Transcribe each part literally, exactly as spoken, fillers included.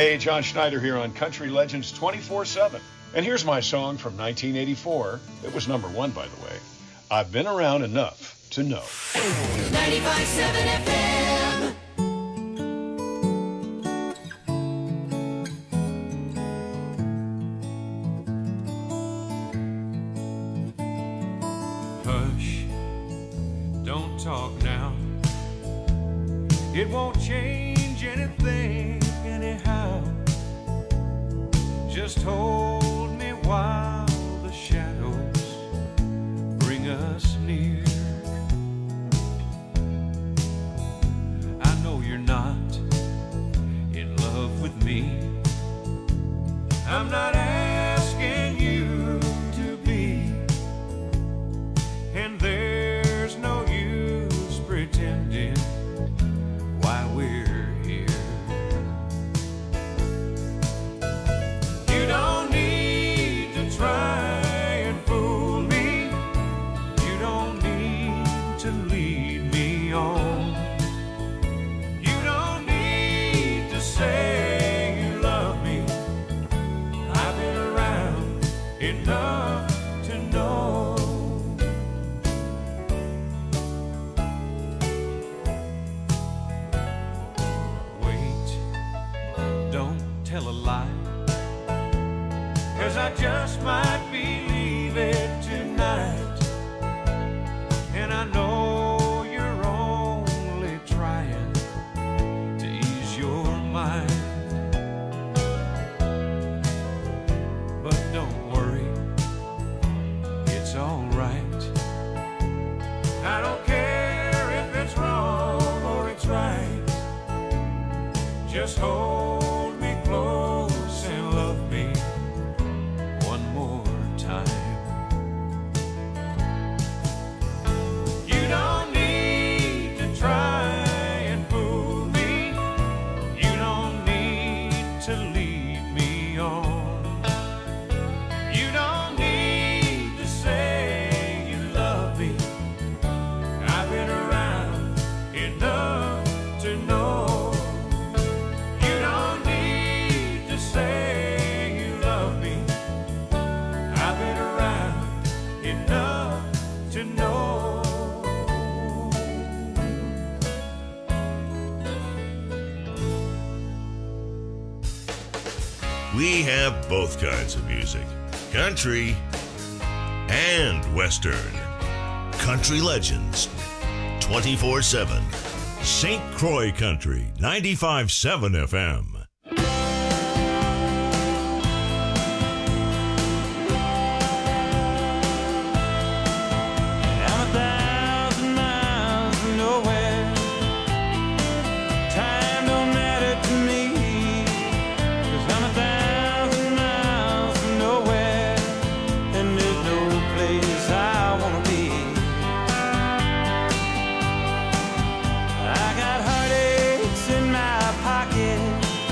Hey, John Schneider here on Country Legends twenty-four seven. And here's my song from nineteen eighty-four. It was number one, by the way. I've been around enough to know. ninety-five point seven F M. Hush, don't talk now. It won't change anything anyhow. Just hold me while the shadows bring us near. I know you're not in love with me. I'm not asking you to be. And there's no use pretending why we're here. You don't need to try and fool me. You don't need to lead me on. You don't need to say you love me. I've been around enough to know. Tell a lie, 'cause I just might believe it tonight. And I know you're only trying to ease your mind. But don't worry, it's alright. I don't care if it's wrong or it's right. Just hold close and love me one more time. You don't need to try and fool me. You don't need to lead me on. You don't need to say you love me. I've been around enough to know. Say you love me. I've been around enough to know. We have both kinds of music, country and Western. Country Legends, twenty-four seven. Saint Croix Country, ninety-five point seven F M. I got heartaches in my pocket.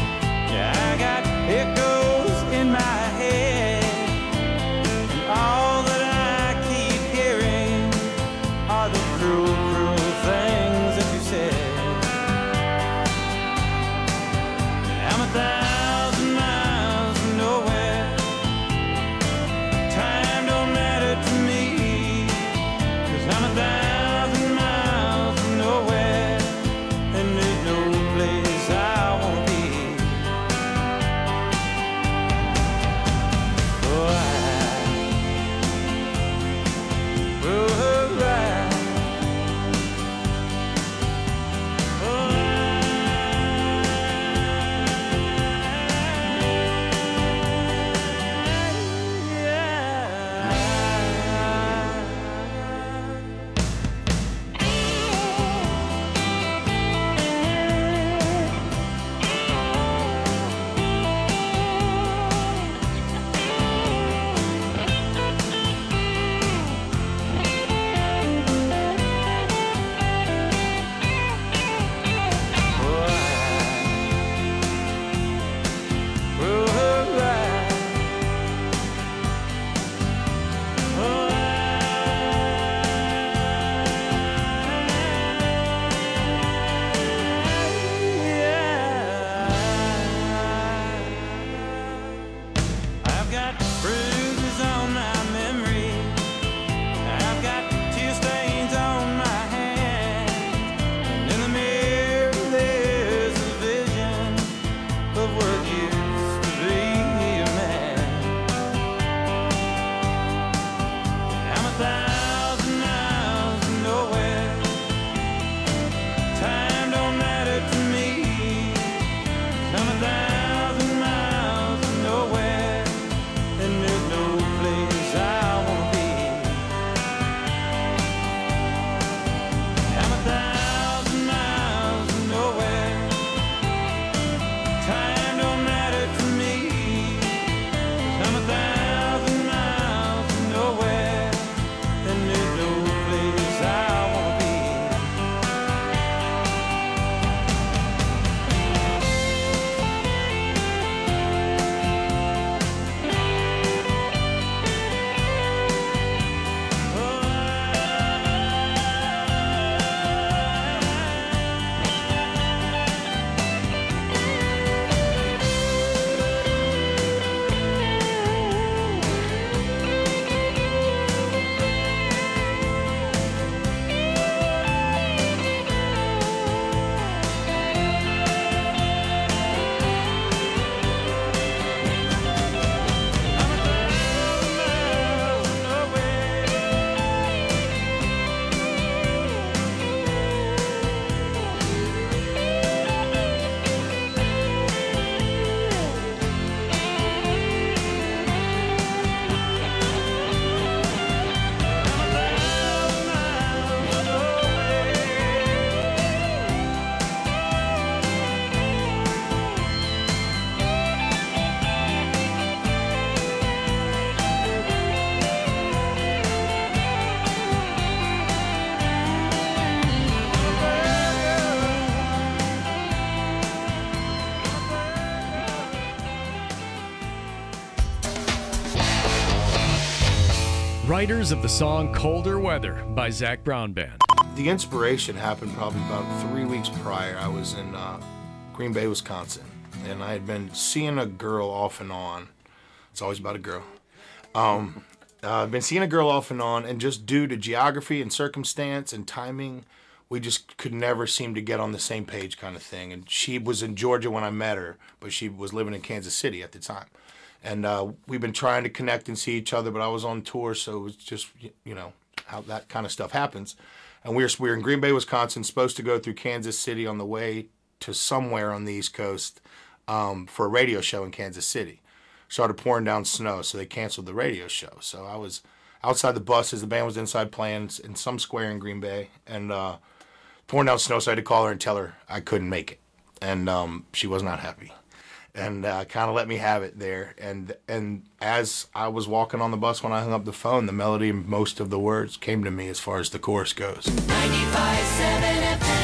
writers of the song Colder Weather by Zac Brown Band. The inspiration happened probably about three weeks prior. I was in uh, Green Bay, Wisconsin, and I had been seeing a girl off and on. It's always about a girl. Um, uh, I've been seeing a girl off and on, and just due to geography and circumstance and timing, we just could never seem to get on the same page kind of thing. And she was in Georgia when I met her, but she was living in Kansas City at the time. And uh, we've been trying to connect and see each other, but I was on tour, so it was just, you know, how that kind of stuff happens. And we were, we were in Green Bay, Wisconsin, supposed to go through Kansas City on the way to somewhere on the East Coast um, for a radio show in Kansas City. Started pouring down snow, so they canceled the radio show. So I was outside the buses. The band was inside playing in some square in Green Bay, and uh, pouring down snow, so I had to call her and tell her I couldn't make it. And um, she was not happy. And uh, kind of let me have it there. And and as I was walking on the bus when I hung up the phone, the melody and most of the words came to me as far as the chorus goes. ninety-five point seven F M.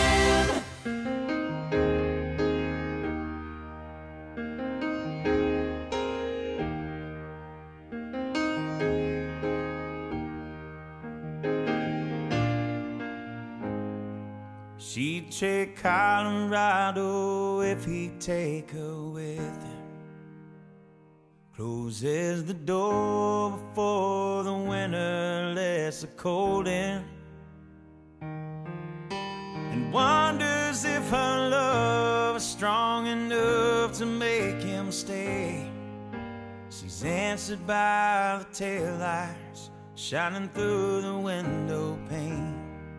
She'd take Colorado if he'd take her with him. Closes the door before the winter lets the cold in, and wonders if her love is strong enough to make him stay. She's answered by the taillights shining through the window pane.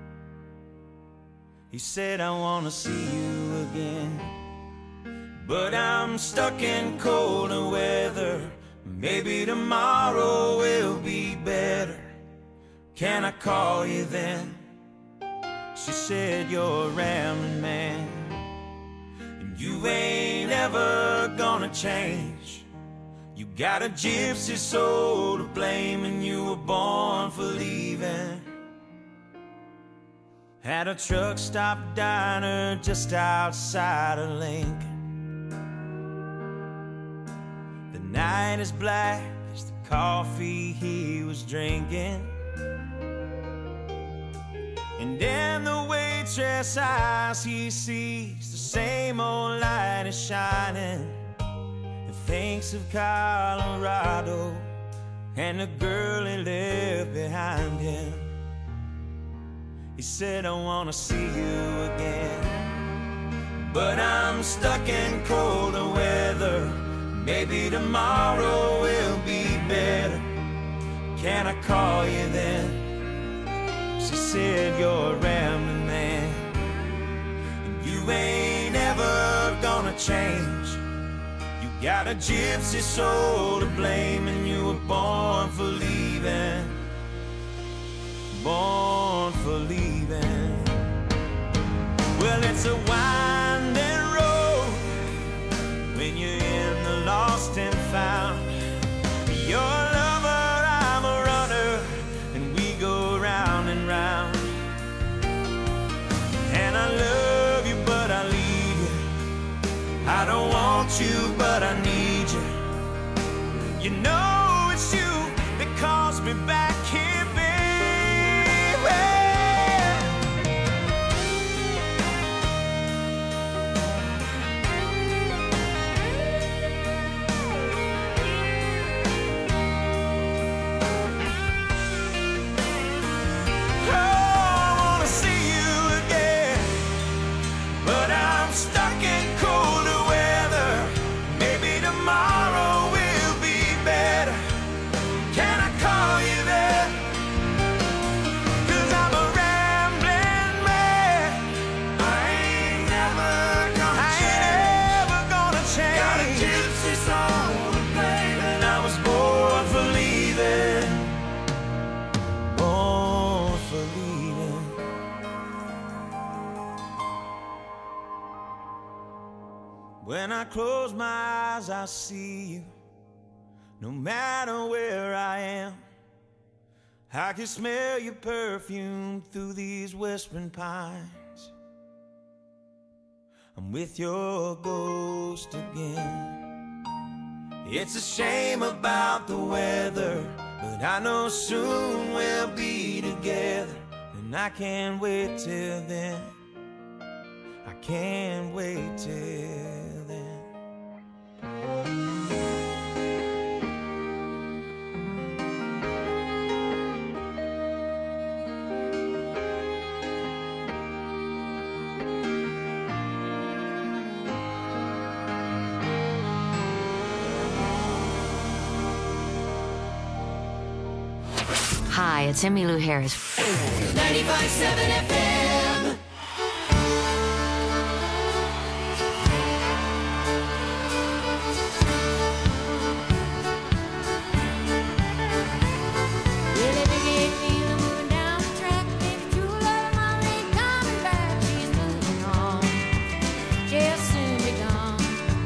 He said, I wanna see you again, but I'm stuck in colder weather. Maybe tomorrow will be better. Can I call you then? She said, you're a rambling man, and you ain't ever gonna change. You got a gypsy soul to blame, and you were born for leaving. At a truck stop diner just outside of Lincoln. The night is black as the coffee he was drinking, and in the waitress' eyes he sees the same old light is shining, and thinks of Colorado and the girl he left behind him. He said, I wanna see you again, but I'm stuck in colder weather. Maybe tomorrow will be better. Can I call you then? She said, you're a rambling man, and you ain't ever gonna change. You got a gypsy soul to blame, and you were born for leaving. Born for leaving. Well, it's a winding road when you're in the lost and found. You're a lover, I'm a runner, and we go round and round. And I love you, but I leave you. I don't want you, but I need you. You know it's you that calls me back here, baby. When I close my eyes, I see you. No matter where I am, I can smell your perfume through these whispering pines. I'm with your ghost again. It's a shame about the weather, but I know soon we'll be together, and I can't wait till then. I can't wait till then. Hi, it's Emmylou Harris. ninety-five point seven F M. Really big feeling moving down the track. Baby, true love, mom ain't coming back. She's moving on. She'll soon be gone.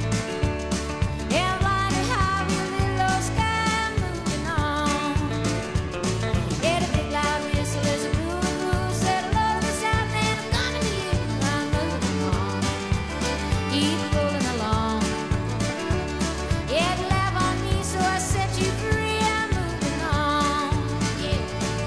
Yeah, like a high with a little sky moving on. Yeah, the big loud whistle is a blue and blue. Said hello to the south and I'm coming to you. I'm moving on. Keep rolling along. Yeah, you laugh on me, so I set you free. I'm moving on. Yeah.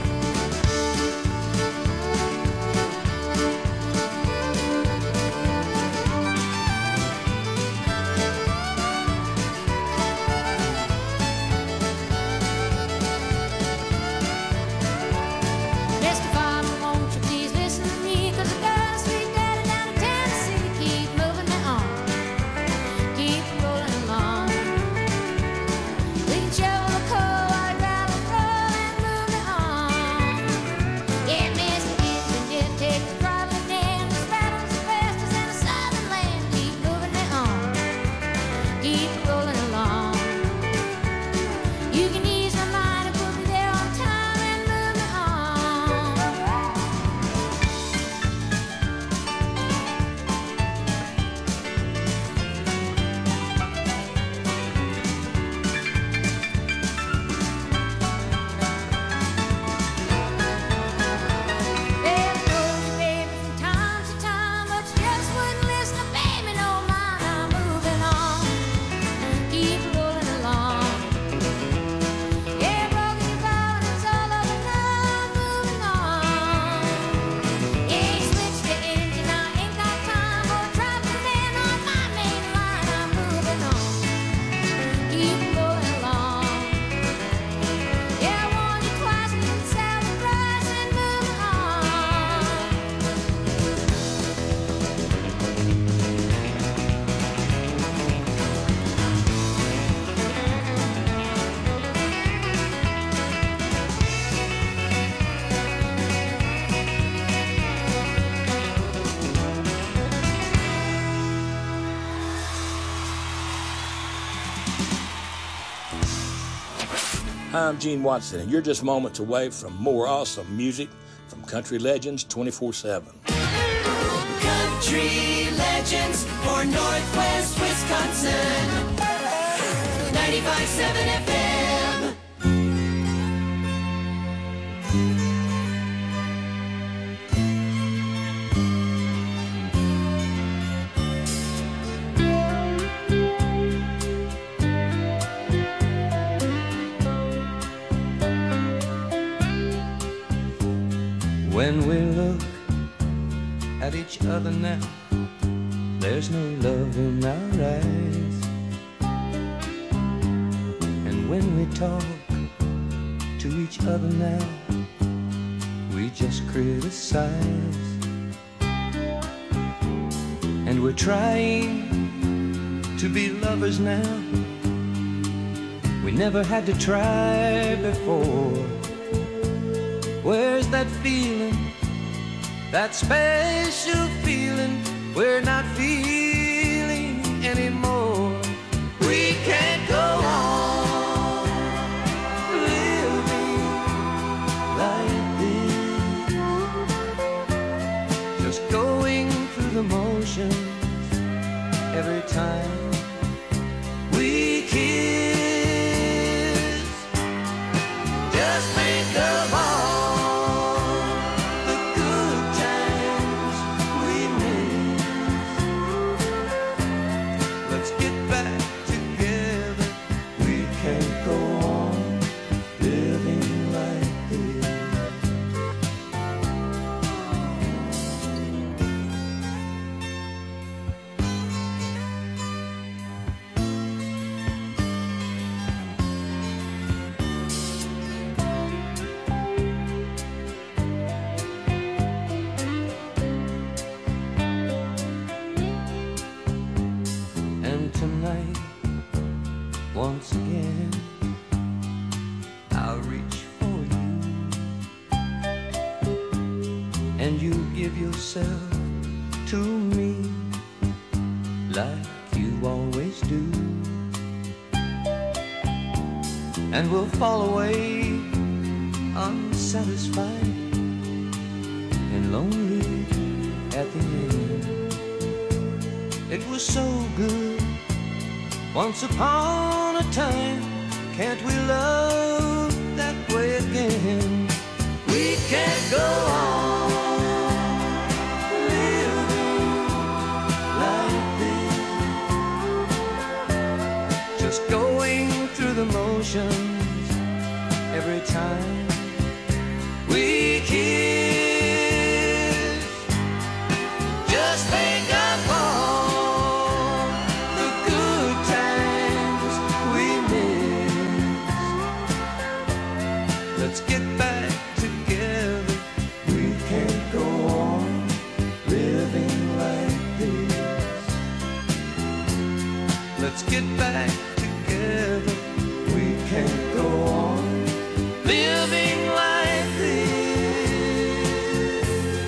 Mister Farmer, won't you please listen to me? 'Cause I got a sweet daddy down in Tennessee. Keep moving me on. Keep rolling along. We can shovel the coal while I grab and roll and move me on. Yeah, Mister Gibson did take the throttle and the rattles the fastest in the southern land. Keep moving me on. Keep rolling along. You can ease my mind and put me there on time and move me on. There goes your baby from time to time, but you just wouldn't listen to baby no mind. I'm moving on. Keep rolling along. Yeah, broken your bow and it's all over now. I'm moving on. Yeah, you switched the engine, I ain't got time for a traffic man on my main line. I'm moving on. Keep rolling along. Yeah, I warned you twice and didn't sell the price and moving on. Hi, I'm Gene Watson, and you're just moments away from more awesome music from Country Legends twenty-four seven. Country Legends for Northwest Wisconsin. ninety-five point seven F M. When we look at each other now, there's no love in our eyes. And when we talk to each other now, we just criticize. And we're trying to be lovers now. We never had to try before. Where's that feeling, that special feeling we're not feeling anymore? We can't go on living like this, just going through the motions every time we kiss. Just think of all Let's get and you give yourself to me like you always do, and we'll fall away unsatisfied and lonely at the end. It was so good once upon a time. Can't we love that way again? We can't go on living like this, just going through the motions every time we kiss. Just think of all the good times we missed. Let's get back together. We can't go on living like this. Let's get back together. We can't go on living like this.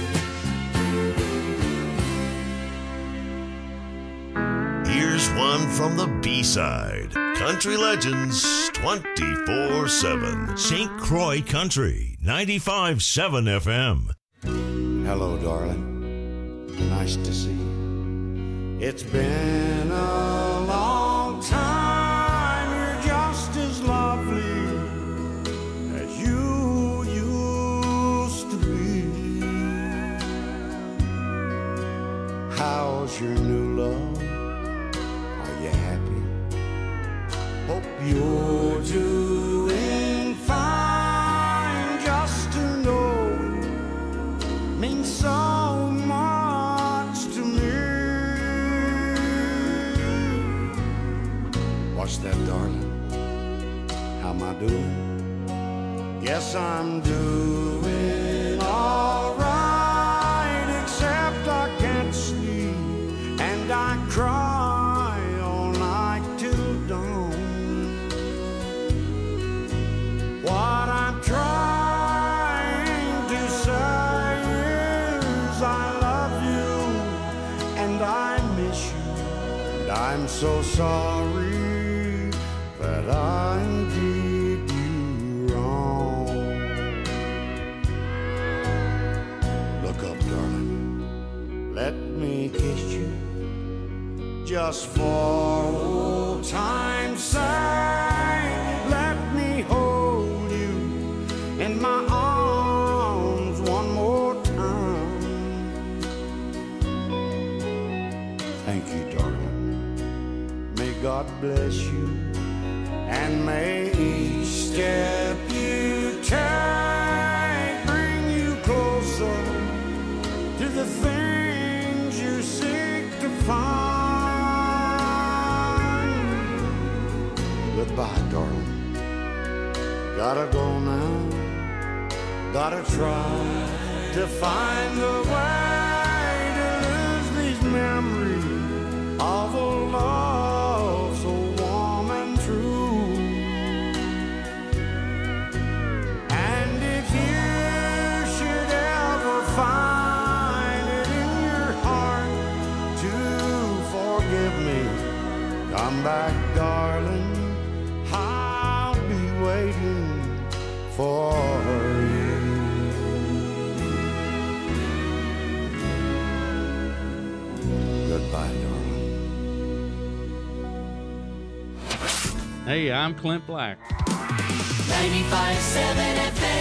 Here's one from the B-side. Country Legends twenty-four seven. Saint Croix Country, ninety-five point seven F M. Hello, darling. Nice to see you. It's been a long time. You're just as lovely as you used to be. How's your new love? Are you happy? Hope you're doing fine. Just to know you means so much to me. What's that, darling? How am I doing? Yes, I'm doing all right, except I can't sleep and I cry all night till dawn. What I'm trying to say is I love you and I miss you, and I'm so sorry that I did you wrong. Look up, darling. Let me kiss you just for old time's sake. Let me hold you in my arms one more time. Thank you, darling. May God bless you, and may each step you take bring you closer to the things you seek to find. Goodbye, darling. Gotta go now. Gotta try to find the way to lose these memories of a love so warm and true. And if you should ever find it in your heart to forgive me, come back, darling. I'll be waiting for you. Goodbye, darling. Hey, I'm Clint Black. ninety-five point seven F M.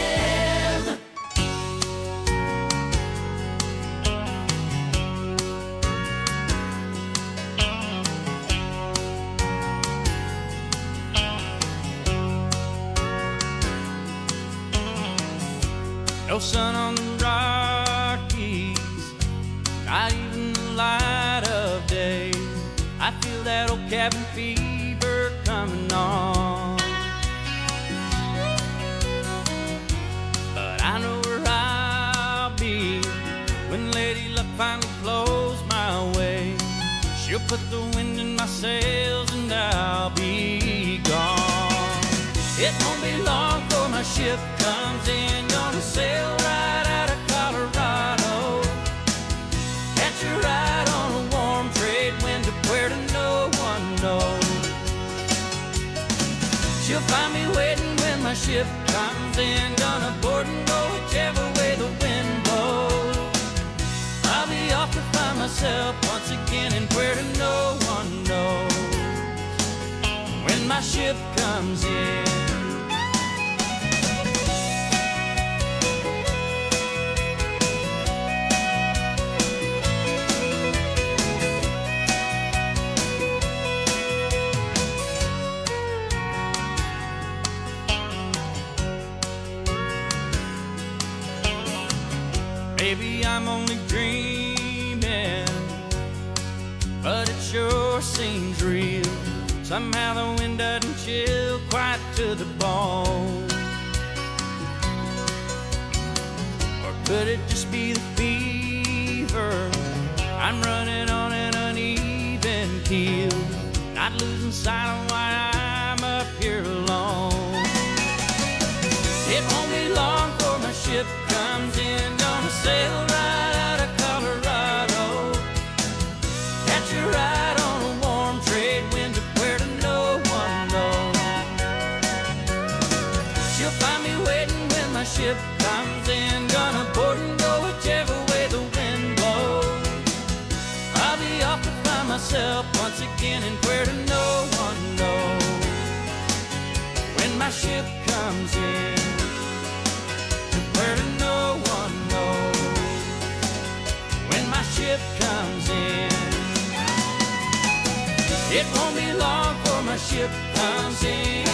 No sun on the Rockies, not even the light of day. I feel that old cabin fever coming on. But I know where I'll be when Lady Luck finally blows my way. She'll put the wind in my sails and I'll be gone. It won't be long before my ship comes in, gonna sail right out of Colorado. my ship comes in, gonna board and go whichever way the wind blows. I'll be off to find myself once again in where no one knows when my ship comes in. Maybe I'm only dreaming, but it sure seems real. Somehow the wind doesn't chill quite to the bone. Or could it just be the fever? I'm running on an uneven keel, not losing sight of why I'm up here alone. It won't be long before my ship comes in, gonna sail right out of Colorado, catch a ride on a warm trade wind to where to no one knows. She'll find me waiting when my ship comes in, gonna board and go whichever way the wind blows. I'll be off to find myself once again in where to no one knows when my ship comes in. Where no one knows when my ship comes in. It won't be long before my ship comes in.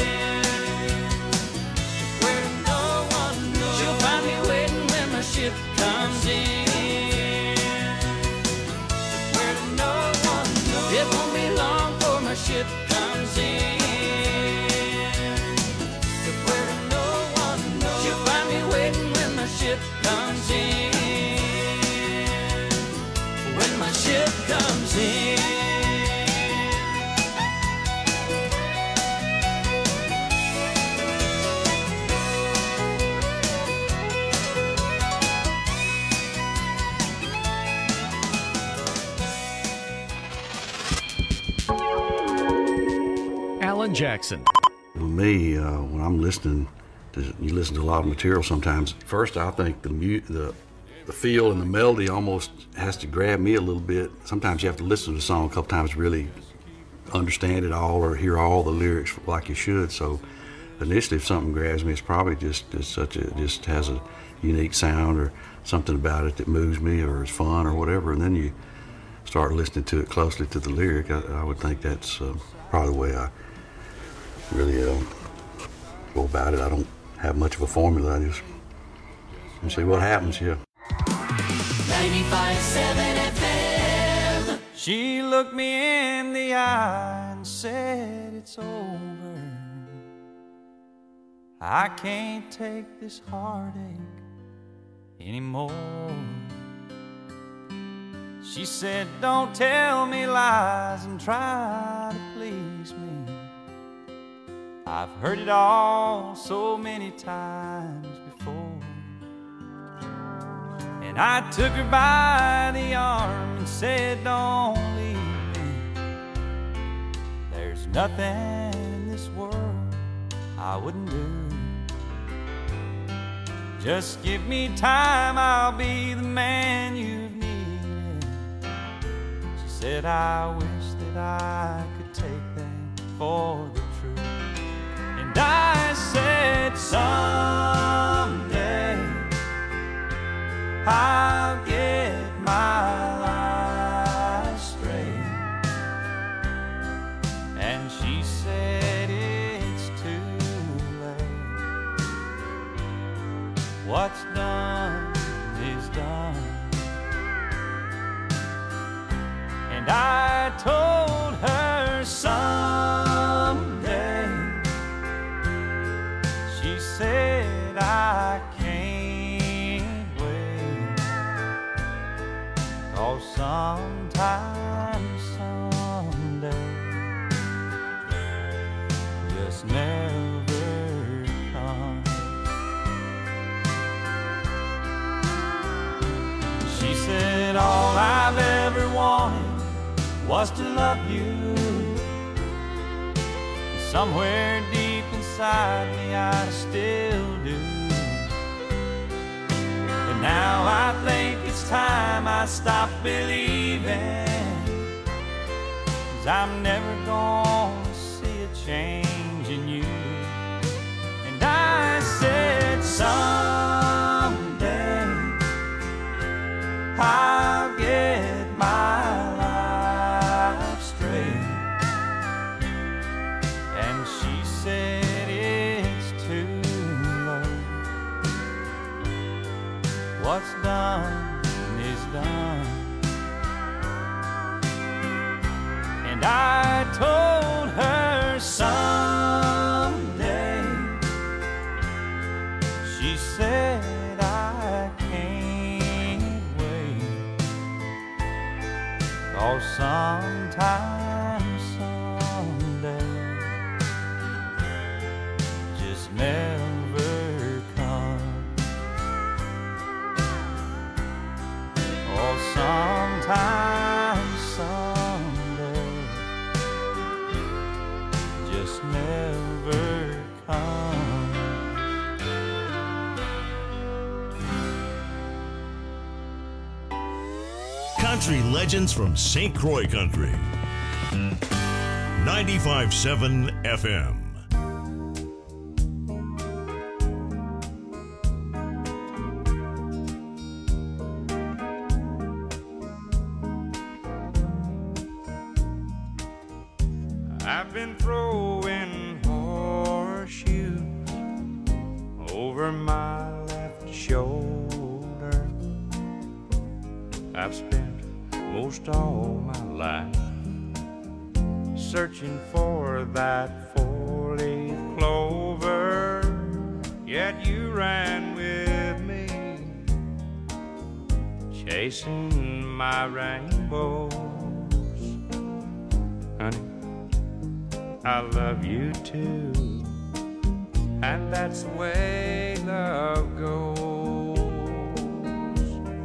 Where no one knows. She'll find me waiting when my ship comes in. Where no one knows. It won't be long before my ship comes in. Ship comes in. When my ship comes in. Alan Jackson. For me, uh, when I'm listening, you listen to a lot of material sometimes. First, I think the, mu- the the feel and the melody almost has to grab me a little bit. Sometimes you have to listen to the song a couple times to really understand it all or hear all the lyrics like you should. So initially, if something grabs me, it's probably just it's such a just has a unique sound or something about it that moves me or is fun or whatever. And then you start listening to it closely to the lyric. I, I would think that's uh, probably the way I really uh, go about it. I don't have much of a formula. I just and see what happens. Yeah. ninety-five point seven F M. She looked me in the eye and said, "It's over. I can't take this heartache anymore." She said, "Don't tell me lies and try to please me. I've heard it all so many times before." And I took her by the arm and said, "Don't leave me. There's nothing in this world I wouldn't do. Just give me time, I'll be the man you've needed." She said, "I wish that I could take that for the truth." And I said, "Someday I'll get my life straight." And she said, "It's too late. What's done is done." And I told her someday. She said, "I can't wait, 'cause sometime, someday, just never comes." She said, "All I've ever wanted was to love you. Somewhere deep inside beside me, I still do. And now I think it's time I stop believing, 'cause I'm never gonna see a change in you. And I said someday I'll get my life straight. And she said it's too late. What's done is done. And I told her someday. She said I can't wait. Oh, sometime, someday, just never comes. Oh, sometime, someday, just never comes. Country legends from Saint Croix Country. ninety-five point seven F M. I've been throwing horseshoes over my left shoulder. I've spent most all my life searching for that four-leaf clover, yet you ran with me, chasing my rainbows. Honey, I love you too, and that's the way love goes.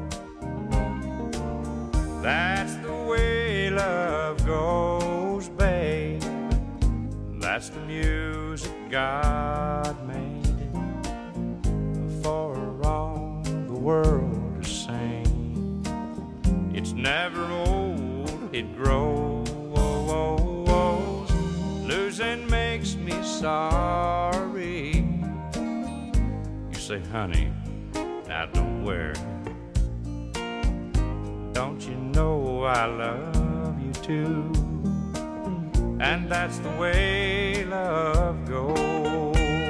That's the way love goes, babe. That's the music God made for all the world to sing. It's never old, it grows. Losing makes me sorry. You say, honey, now don't worry. Don't you know I love you too? And that's the way love goes.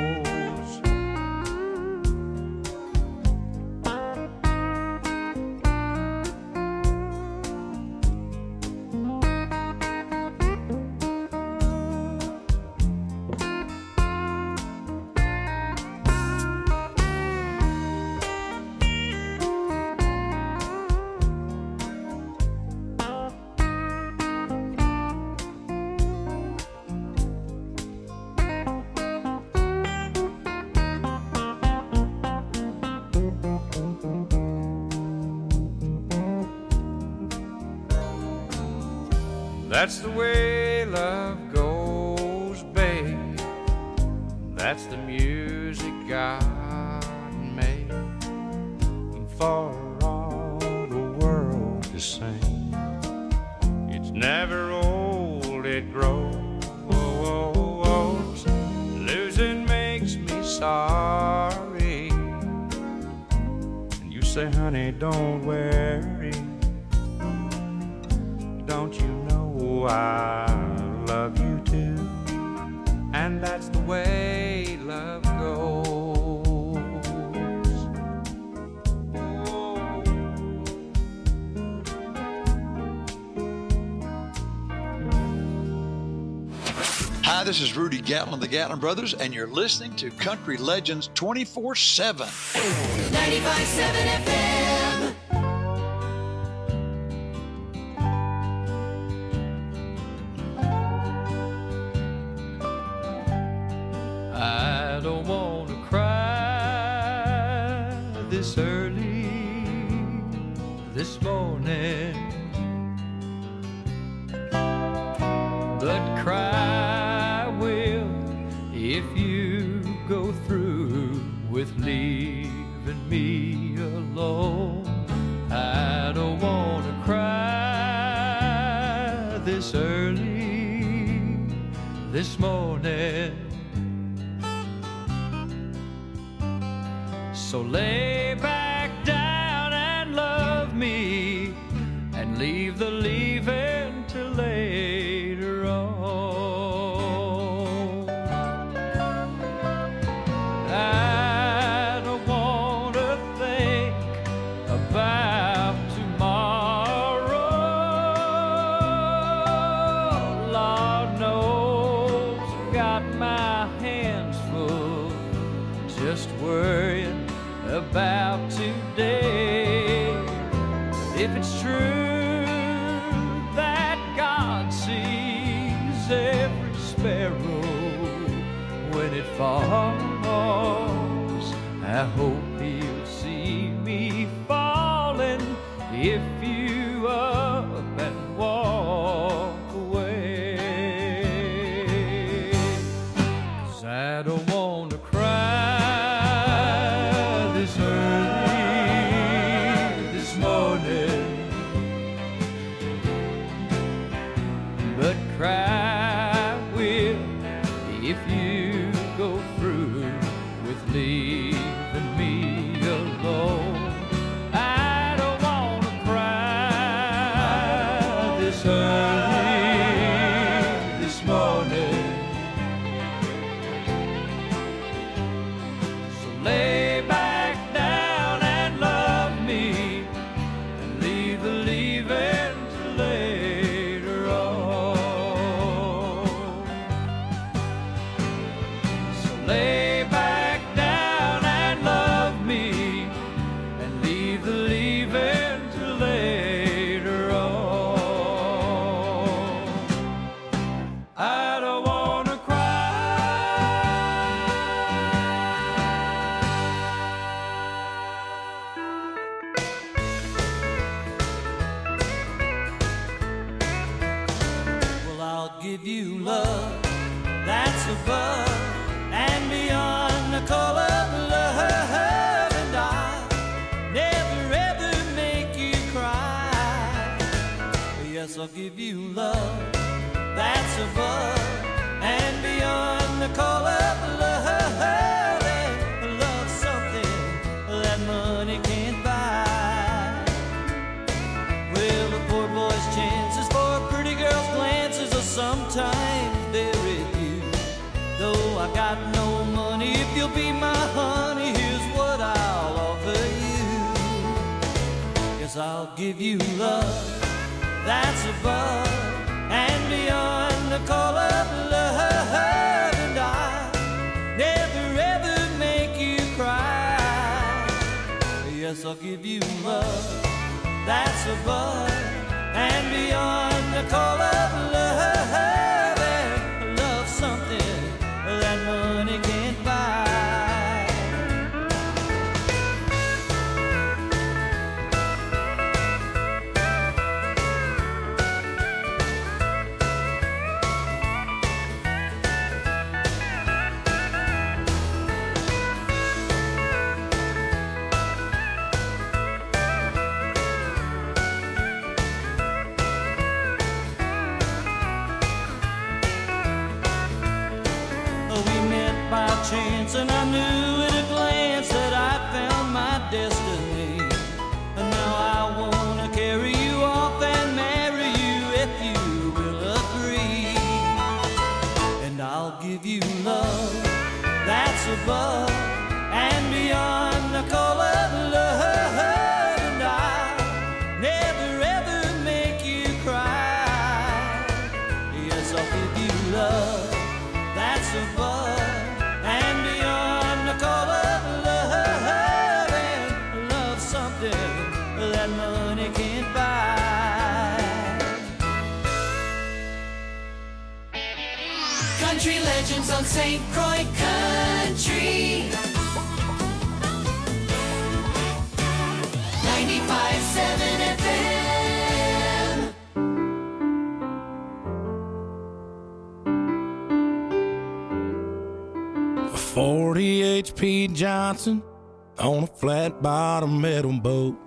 That's the way love goes, babe. That's the music God made for all the world to sing. It's never old, it grows. Losing makes me sorry. And you say, honey, don't worry. Don't you know I love you too? And that's the way love goes. Hi, this is Rudy Gatlin, the Gatlin Brothers, and you're listening to Country Legends twenty-four seven. ninety-five point seven F M. I don't want to cry this early this morning, but cry will if you with leaving me alone. I don't want to cry this early this morning. So lay back down and love me and leave the leaving till later on. I don't want to think about tomorrow. Lord knows I've got my hands full just worrying about today. If it's true that God sees every sparrow when it falls, I hope he'll see me falling if you up and walk away. 'Cause I don't want to cry this early this morning, but cry will if you go through with leaving me alone. I don't want to cry this early this morning. So lay back down and love me and leave the leaving till later on. So lay back down and love me and leave the leaving till later on. I don't want to Well, I'll give you love that's above and beyond the call of love, and I'll never ever make you cry. Yes, I'll give you love that's above and beyond the call of love, and love something that money can't buy. Well, a poor boy's chances for a pretty girl's glances are sometimes very few. Though I got no money, if you'll be my honey, here's what I'll offer you. Yes, I'll give you love that's above and beyond the call of love, and I'll never ever make you cry. Yes, I'll give you love that's above and beyond the call of love, and love something that money can't buy. We met by chance, and I knew at a glance that I found my destiny. And now I want to carry you off and marry you if you will agree. And I'll give you love that's above and beyond the call of love, and I'll never ever make you cry. Yes, I'll give you love that's above and beyond the call of love, and love something that money can't buy. Country Legends on Saint Croix Country. ninety-five point seven F M. forty-eight's H P Johnson on a flat bottom metal boat.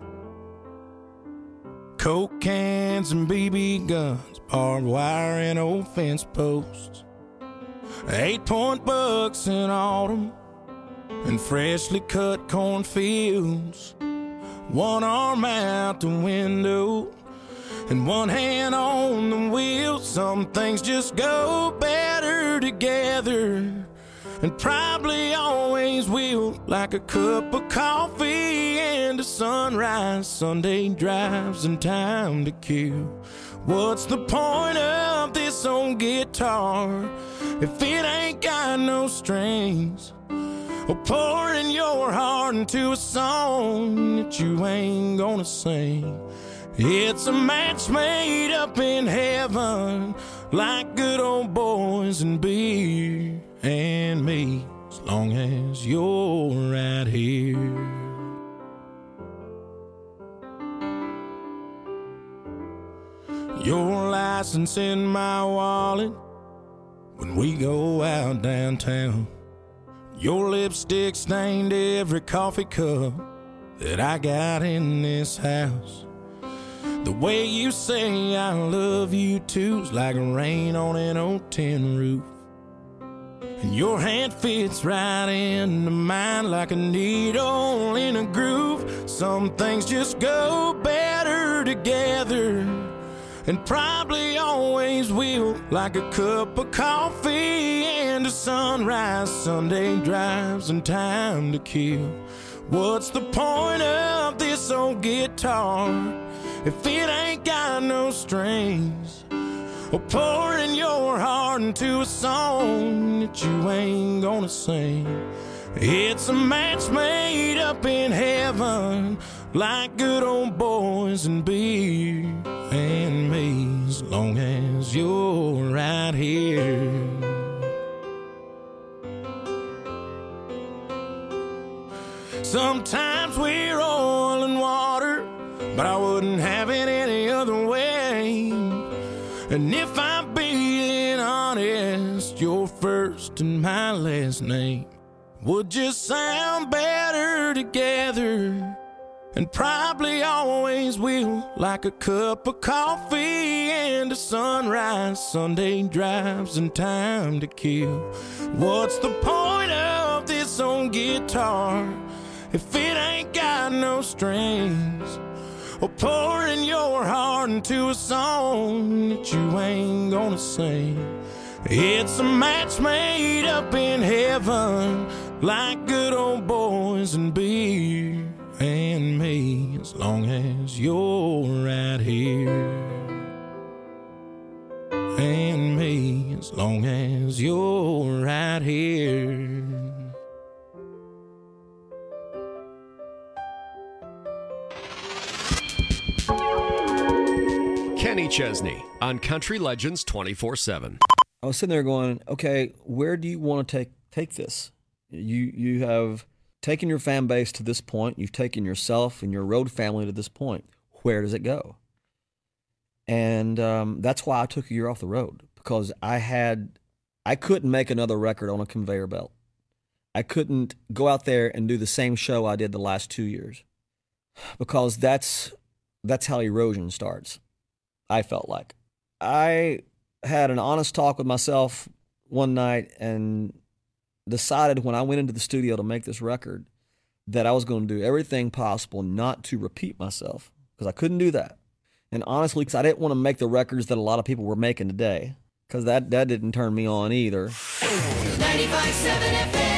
Coke cans and B B guns, barbed wire and old fence posts. Eight point bucks in autumn and freshly cut cornfields. One arm out the window and one hand on the wheel. Some things just go better together, and probably always will, like a cup of coffee and a sunrise, Sunday drives and time to kill. What's the point of this old guitar if it ain't got no strings? Or pouring your heart into a song that you ain't gonna sing. It's a match made up in heaven, like good old boys and beer and me, as long as you're right here. Your license in my wallet when we go out downtown. Your lipstick stained every coffee cup that I got in this house. The way you say I love you too's like rain on an old tin roof. And your hand fits right into mine like a needle in a groove. Some things just go better together, and probably always will, like a cup of coffee and a sunrise, Sunday drives and time to kill. What's the point of this old guitar if it ain't got no strings? Or pouring your heart into a song that you ain't gonna sing. It's a match made up in heaven, like good old boys and beer and me, as long as you're right here. Sometimes we're oil and water, but I wouldn't have it any other way. And if I'm being honest, your first and my last name would just sound better together, and probably always will, like a cup of coffee and a sunrise, Sunday drives and time to kill. What's the point of this old guitar if it ain't got no strings? Or pouring your heart into a song that you ain't gonna sing. It's a match made up in heaven, like good old boys and beer and me, as long as you're right here. And me, as long as you're right here. Kenny Chesney on Country Legends twenty-four seven. I was sitting there going, okay, where do you want to take take this? You you have taken your fan base to this point. You've taken yourself and your road family to this point. Where does it go? And um, that's why I took a year off the road, because I had, I couldn't make another record on a conveyor belt. I couldn't go out there and do the same show I did the last two years, because that's that's how erosion starts. I felt like I had an honest talk with myself one night and decided when I went into the studio to make this record that I was going to do everything possible not to repeat myself, because I couldn't do that. And honestly, because I didn't want to make the records that a lot of people were making today, because that, that didn't turn me on either. ninety-five point seven F M.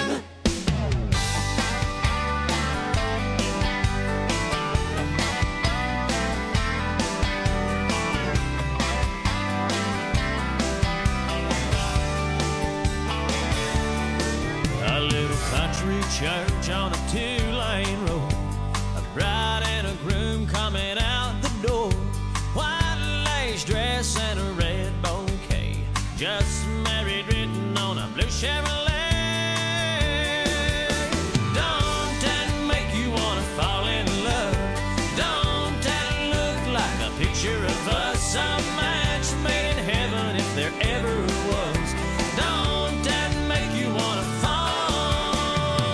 Church on a two-lane road, a bride and a groom coming out the door, white lace dress and a red bouquet, just married written on a blue Chevrolet. Don't that make you want to fall in love? Don't that look like a picture of us, a match made in heaven if there ever was? Don't that make you want to fall?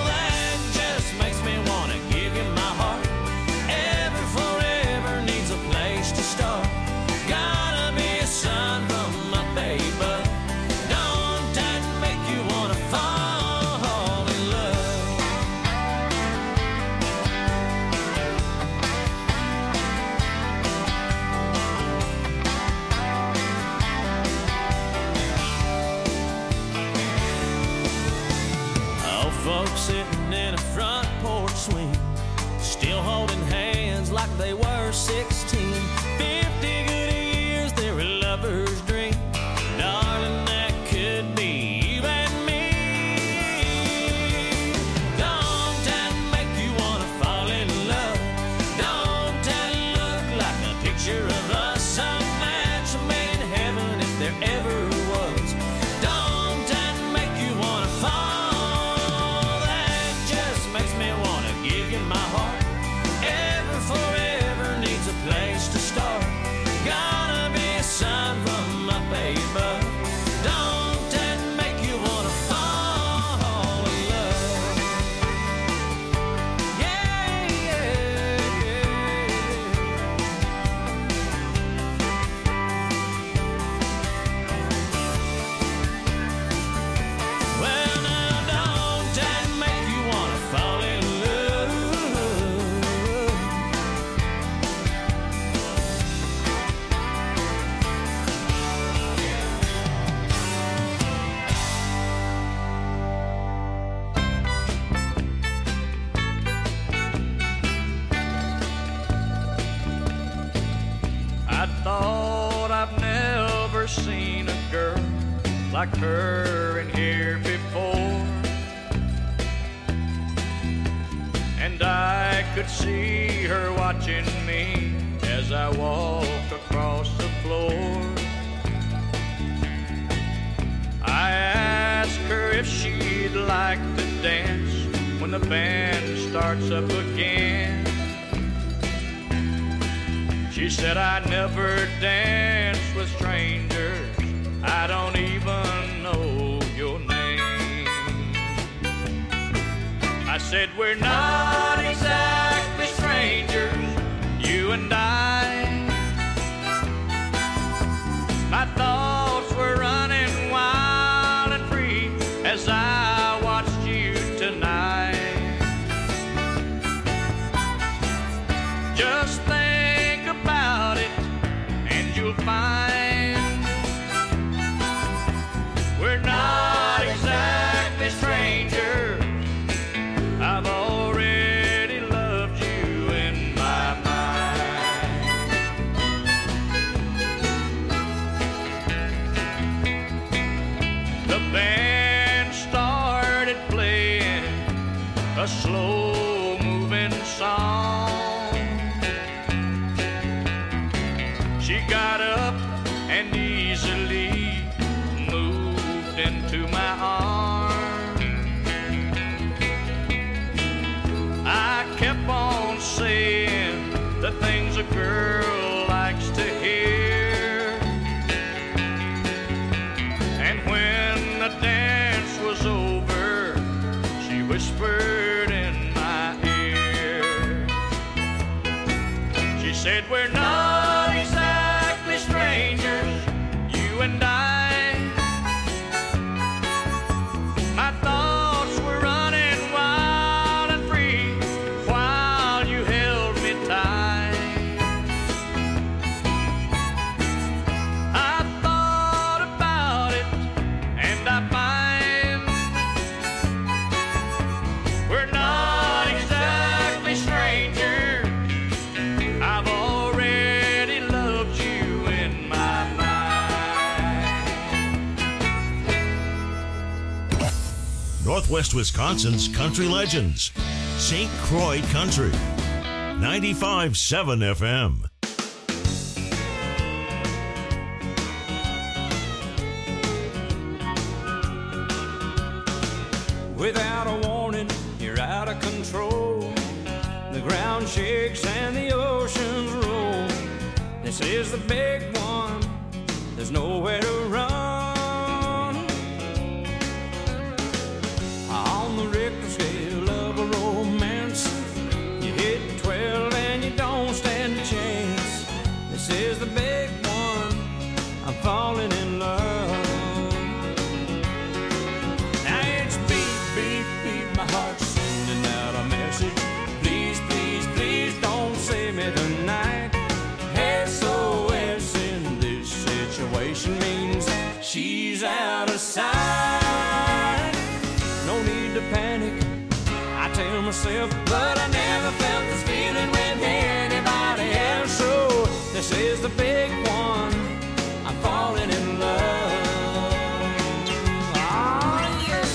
Folks sitting in a front porch swing, still holding hands like they were sixteen. Fifty good years, they were lovers' dream. Darling, that could be you and me. Don't that make you wanna fall in love? Don't that look like a picture of us? Some match made in heaven if there ever was. Don't that make you wanna fall? That just makes me wanna give you my heart. Ever forever needs a place to start. Gotta be a sign from up above. Don't that make you wanna fall in love? Yeah, yeah, yeah. Well, now, don't that make you wanna fall in love? I thought I've never seen a girl like her in here before, and I could see her watching me as I walked across the floor. I asked her if she'd like to dance when the band starts up again. She said, I never dance with strangers, I don't even know your name. I said, we're not exactly strangers, you and I. My thoughts were running wild and free as I watched you tonight. Just think about it and you'll find we're not exactly strangers. I've already loved you in my mind. The band started playing a slow-moving song. She got up and easily moved into my arms. I kept on saying the things a girl likes to hear. And when the dance was over, she whispered in my ear. She said, we're not exactly strangers, you and I. My thoughts were running wild and free while you held me tight. I thought about it and I find we're not exactly strangers. I've already loved you in my mind. Northwest Wisconsin's Country Legends, Saint Croix Country, ninety-five point seven F M. Without a warning, you're out of control. The ground shakes and the oceans roll. This is the big one, there's nowhere to run. On the Richter scale of a romance, you hit twelve and you don't stand a chance. This is the big one, I'm falling in love. Now it's beat, beat, beat, my heart's sending out a message. Please, please, please don't save me tonight. S O S in this situation means tell myself, but I never felt this feeling with anybody else. So this is the big one, I'm falling in love. Oh, yeah.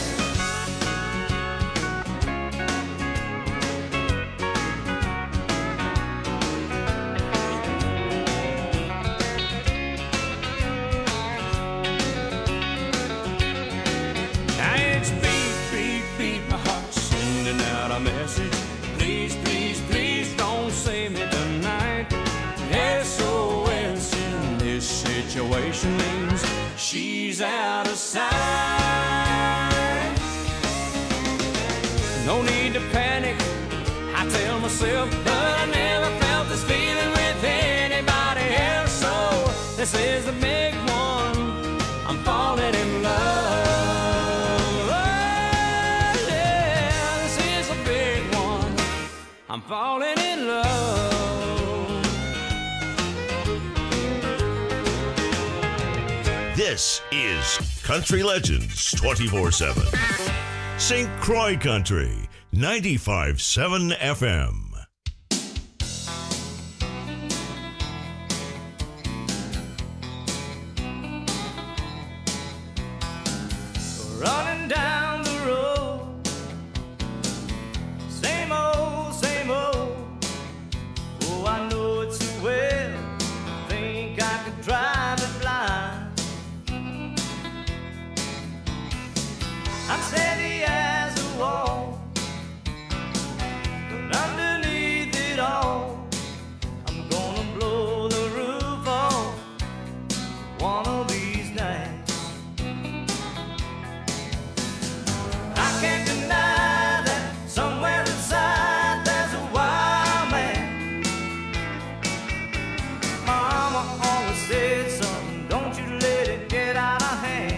Now it's beat, beat, beat, my heart sending out a message. Please, please, please don't save me tonight. S O S in this situation means she's out of sight. No need to panic, I tell myself, but I never felt this feeling with anybody else. So this is the big one, I'm falling in love. Oh, yeah, this is a big one, I'm falling in love. This is Country Legends twenty-four seven. Saint Croix Country, ninety-five point seven F M. Running down the road, same old, same old. Oh, I know it so well, think I could drive it blind. I'm steady as a wall, but underneath it all, I'm gonna blow the roof off one of these nights. I can't deny that somewhere inside there's a wild man. Mama always said, son, don't you let it get out of hand.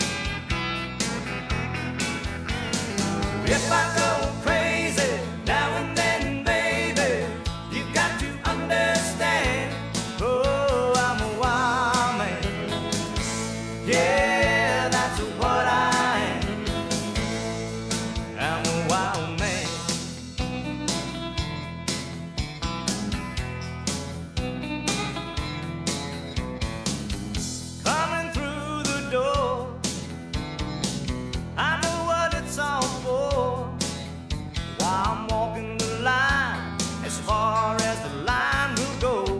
If I go crazy now and then, baby, you got to understand. Oh, I'm a wild man. Yeah, that's what I am. I'm a wild man. Coming through the door, I know what it's all for. While I'm walking the line, as far as the line will go.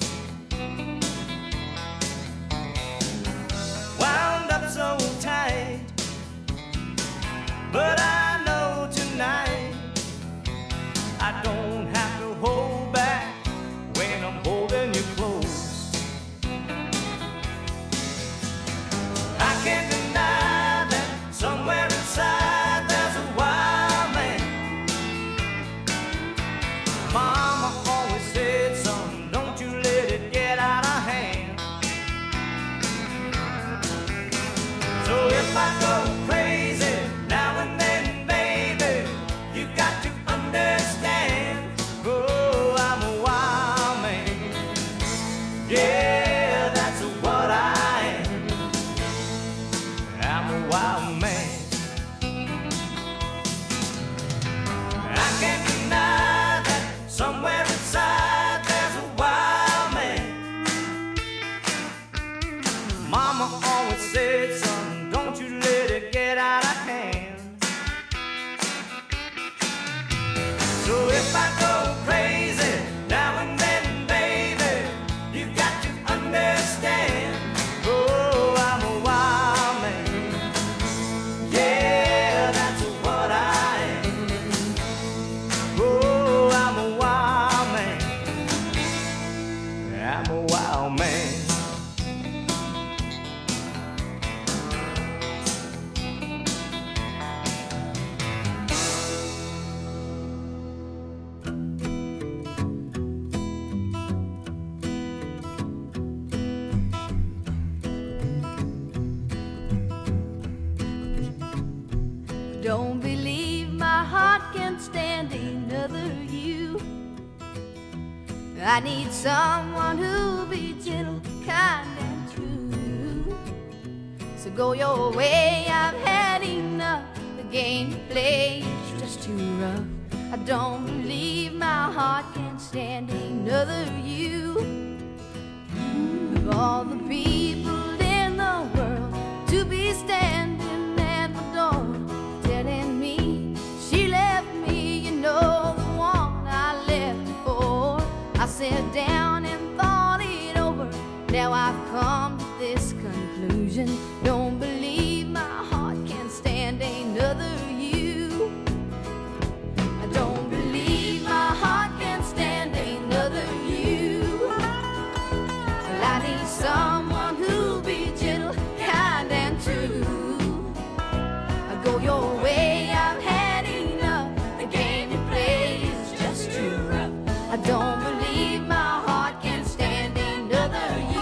Wound up so tight, but I know tonight I don't have to hold back when I'm holding you close. I can't deny that somewhere inside there's a wild man. Mama always said, son, don't you let it get out of hand. So if I go crazy now and then, baby, you got to understand. Oh, I'm a wild man. Yeah, that's what I am. I'm a wild man. I can't deny that somewhere inside there's a wild man. Mama always said, son, don't you let it get out of hand. So if I go crazy now and then, baby, you got to understand. Oh, I'm a wild man. Yeah, that's what I am. Oh, I'm a wild man. I'm a wild man. Don't believe my heart can stand another you. I need someone who'll be gentle, kind, and true. So go your way, I've had enough. The game you play is just too rough. don't believe my heart can stand another you. Of all the people in the world to be standing at my door, telling me she left me, you know, the one I left for. I sat down and thought it over. Now I've come to this conclusion. Don't believe my heart can stand another you. I don't believe my heart can stand another you. Well, I need someone who'll be gentle, kind and true. I go your way, I've had enough. The game you play is just too rough. I don't believe my heart can stand another you.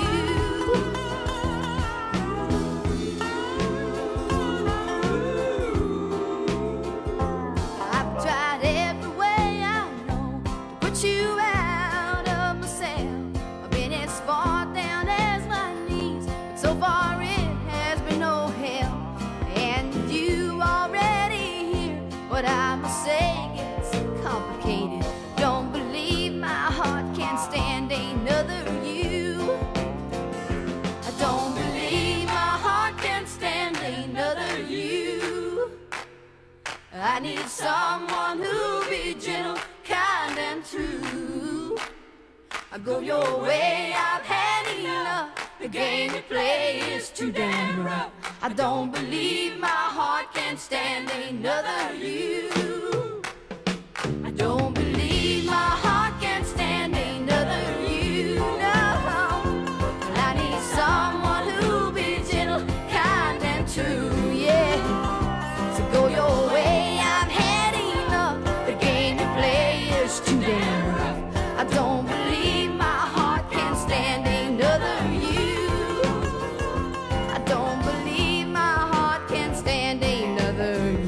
I've tried every way I know to put you out of myself. I've been as far down as my knees, but so far it has been no help. And you already hear what I must say gets complicated. Don't believe my heart can stand another you. I don't believe my heart can stand another you. I need someone who'll be gentle, kind and true. I go your way, I've had enough. The game you play is too damn rough. I don't believe my heart can stand another you. I don't believe my heart can stand another you. No, but I need someone who'll be gentle, kind and true. Yeah, so go your way, I've had enough. The game you play is too damn rough. I don't believe my heart can stand another you. I don't believe my heart can stand another you.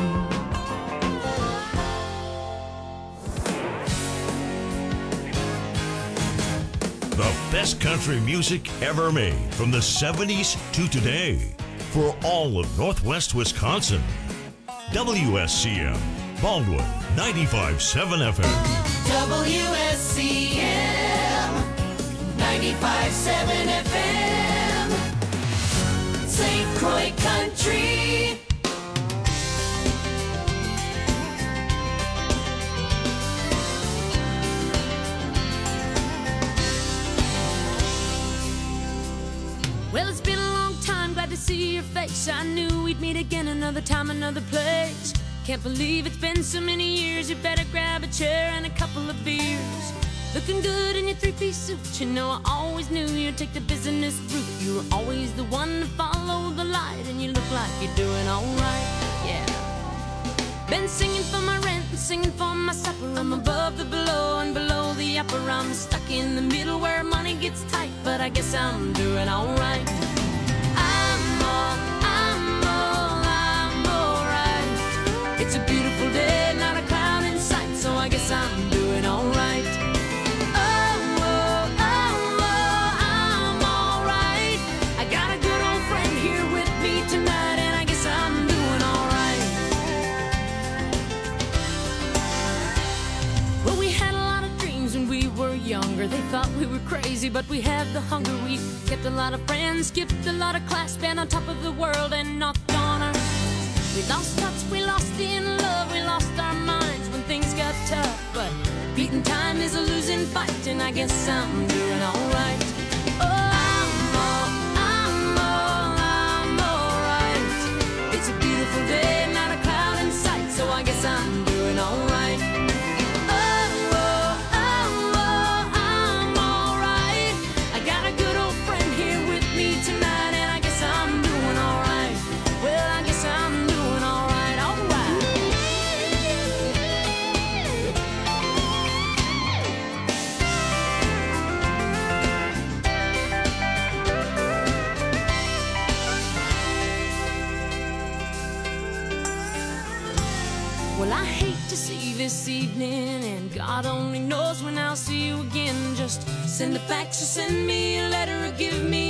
The best country music ever made from the seventies to today for all of Northwest Wisconsin. W S C M, Baldwin, ninety-five point seven F M. W S C M ninety-five point seven F M, Saint Croix Country. Well, it's been a long time, glad to see your face. I knew we'd meet again another time, another place. Can't believe it's been so many years. You better grab a chair and a couple of beers. Looking good in your three-piece suit. You know I always knew you'd take the business route. You were always the one to follow the light, and you look like you're doing alright, yeah. Been singing for my rent and singing for my supper. I'm above the below and below the upper. I'm stuck in the middle where money gets tight, but I guess I'm doing alright. I'm all, I'm all, I'm alright. It's a beautiful day, not a cloud in sight, so I guess I'm doing alright. Oh, oh, oh, oh, I'm alright. I got a good old friend here with me tonight, and I guess I'm doing alright. Well, we had a lot of dreams when we were younger. They thought we were crazy, but we had the hunger. We kept a lot of friends, skipped a lot of class, been on top of the world and knocked on her. We lost touch, we lost in love, we lost our minds when things got tough. But beating time is a losing fight, and I guess I'm doing alright. Oh, I'm all, I'm all, I'm alright. It's a beautiful day, not a cloud in sight, so I guess I'm doing alright. Oh, oh, oh, oh, I'm alright. I got a good old friend here with me tonight, and I guess I'm doing alright. Well, I guess I'm doing alright, alright. Well, I hate to see this evening, and God only knows when I'll see you again. Just send a fax or send me a letter or give me